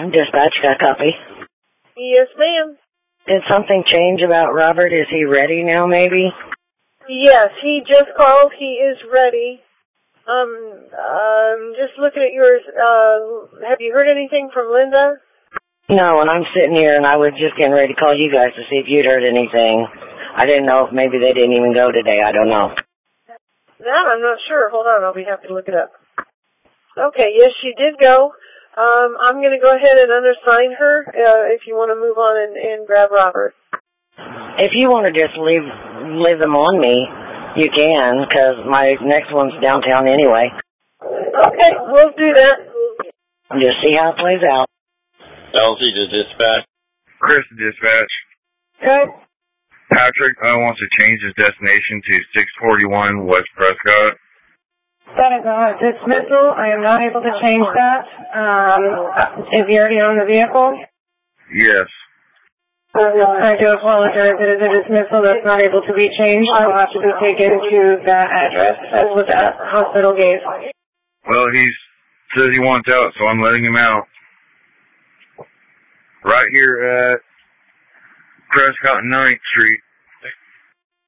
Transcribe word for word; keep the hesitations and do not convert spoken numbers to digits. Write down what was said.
Dispatch, got a copy. Yes, ma'am. Did something change about Robert? Is he ready now, maybe? Yes, he just called. He is ready. Um, um, just looking at yours, uh, have you heard anything from Linda? No, and I'm sitting here and I was just getting ready to call you guys to see if you'd heard anything. I didn't know if maybe they didn't even go today. I don't know. That I'm not sure. Hold on, I'll be happy to look it up. Okay, yes, she did go. Um, I'm going to go ahead and undersign her uh, if you want to move on and, and grab Robert. If you want to just leave leave them on me, you can, because my next one's downtown anyway. Okay, we'll do that. Just see how it plays out. L C to dispatch. Chris to dispatch. Okay. Patrick uh, wants to change his destination to six forty-one West Prescott. That is a dismissal. I am not able to change that. Um, is he already on the vehicle? Yes. I do apologize. It is a dismissal that's not able to be changed. I will have to be taken to that address as was at hospital gate. Well, he says he wants out, so I'm letting him out. Right here at Prescott and ninth Street.